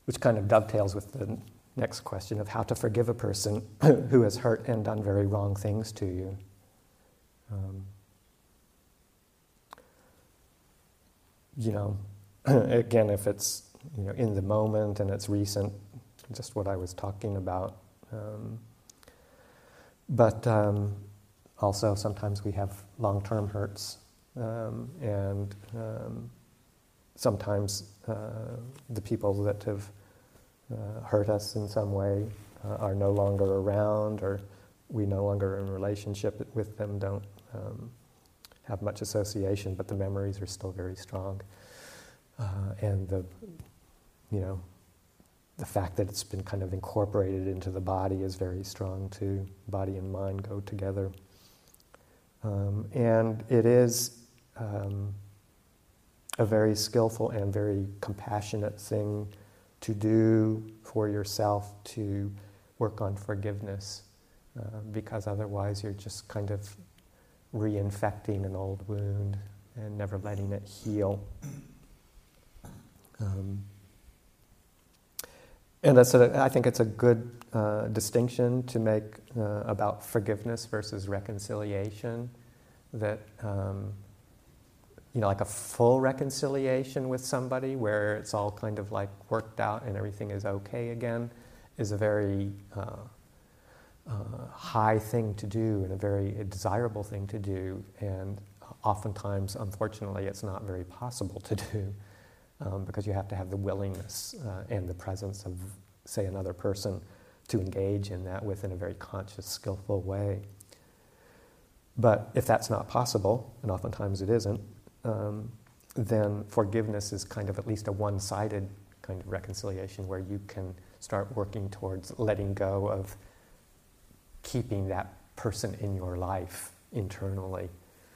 which kind of dovetails with the next question of how to forgive a person who has hurt and done very wrong things to you. Again, if it's in the moment and it's recent, just what I was talking about. But also sometimes we have long-term hurts, and sometimes the people that have hurt us in some way are no longer around, or we no longer are in relationship with them, don't have much association, but the memories are still very strong. And the fact that it's been kind of incorporated into the body is very strong too. Body and mind go together. And it is a very skillful and very compassionate thing to do for yourself, to work on forgiveness, because otherwise you're just kind of reinfecting an old wound and never letting it heal. And I think it's a good distinction to make about forgiveness versus reconciliation. That like a full reconciliation with somebody where it's all kind of like worked out and everything is okay again is a very high thing to do and a very desirable thing to do. And oftentimes, unfortunately, it's not very possible to do. Because you have to have the willingness and the presence of, say, another person to engage in that within a very conscious, skillful way. But if that's not possible, and oftentimes it isn't, then forgiveness is kind of at least a one-sided kind of reconciliation where you can start working towards letting go of keeping that person in your life internally.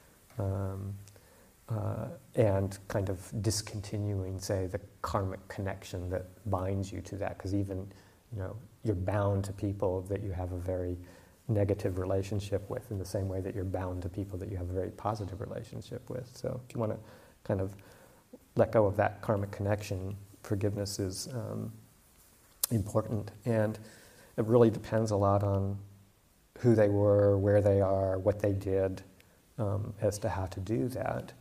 And kind of discontinuing, say, the karmic connection that binds you to that, because even, you're bound to people that you have a very negative relationship with in the same way that you're bound to people that you have a very positive relationship with. So if you want to kind of let go of that karmic connection, forgiveness is important. And it really depends a lot on who they were, where they are, what they did, as to how to do that.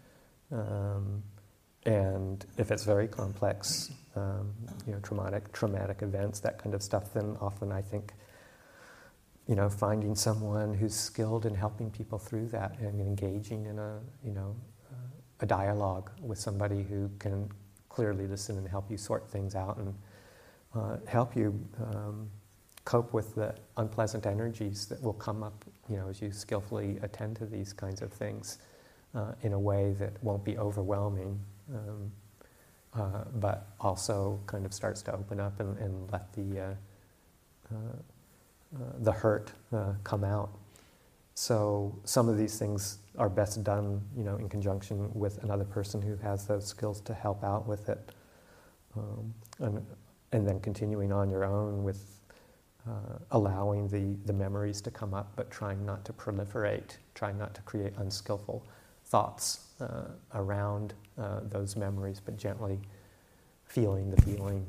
And if it's very complex, traumatic events, that kind of stuff, then often I think, finding someone who's skilled in helping people through that and engaging in a dialogue with somebody who can clearly listen and help you sort things out and help you cope with the unpleasant energies that will come up, as you skillfully attend to these kinds of things. In a way that won't be overwhelming, but also kind of starts to open up and let the hurt come out. So some of these things are best done, in conjunction with another person who has those skills to help out with it, and then continuing on your own with allowing the memories to come up, but trying not to proliferate, trying not to create unskillful thoughts around those memories, but gently feeling the feeling.